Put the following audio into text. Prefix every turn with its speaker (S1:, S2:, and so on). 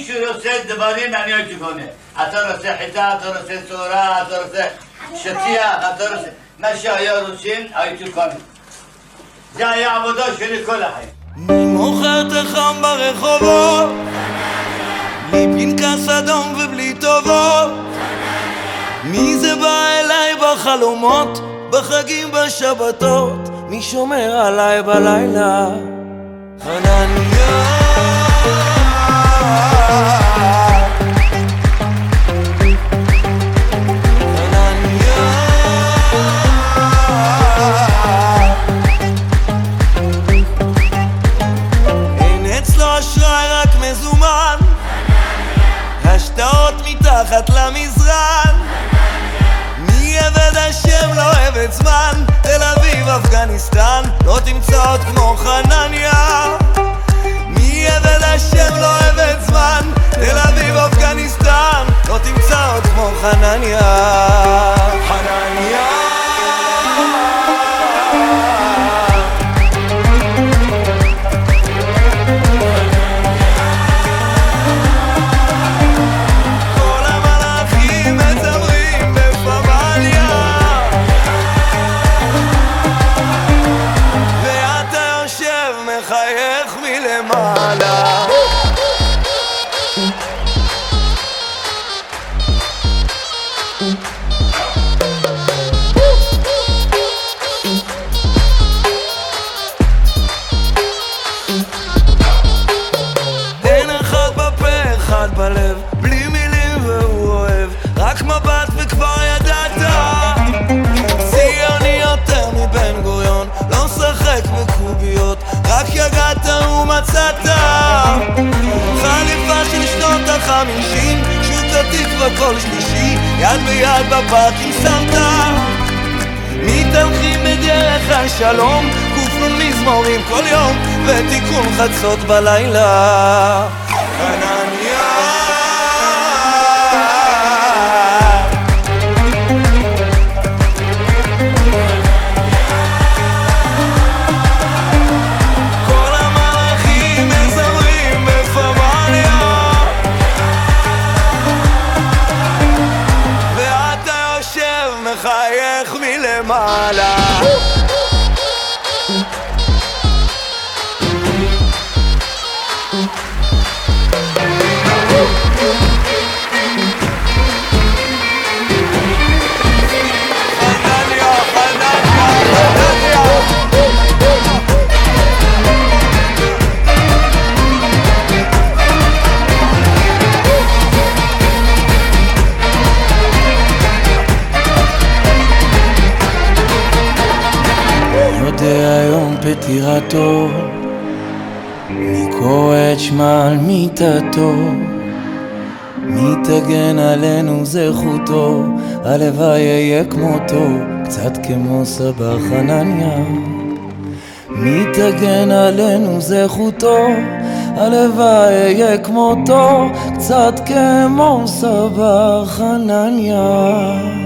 S1: מישהו רוצה דברים אני הייתי קונה. אתה רוצה חיטה, אתה רוצה צהרה, אתה רוצה שטיח, אתה רוצה... מה שהיה רוצים הייתי קונה. זה היה עבודה שלי כל החיים.
S2: מי מוכר תחם ברחובות? בלי פנקס אדום ובלי טובות. מי זה בא אליי בחלומות? בחגים בשבתות. מי שומר עליי בלילה? חנניה. מתחת למזרן מי עבד השם לא עבד זמן תל אביב אפגניסטן לא תמצא עוד כמו חנניה מי עבד השם לא עבד זמן תל אביב אפגניסטן לא תמצא עוד כמו חנניה חנניה מחייך מלמעלה אין אחד בפה, אחד בלב בלי מילים והוא אוהב רק מבט וכבר ידעת ציוני יותר מבן גוריון לא משחק בקוביות רק יגעת ומצאת חליפה של שנות ה-50 שוק התקווה כל שלישי יד ביד בפארקים שמת מתהלכים בדרך השלום כופלון מזמורים כל יום ותיקון חצות בלילה חנניה מחייך מלמעלה היום פטירתו מי קורא את שמה על מיטתו מי תגן עלינו זכותו הלוואי יהיה כמותו קצת כמו סבא חנניה מי תגן עלינו זכותו הלוואי יהיה כמותו קצת כמו סבא חנניה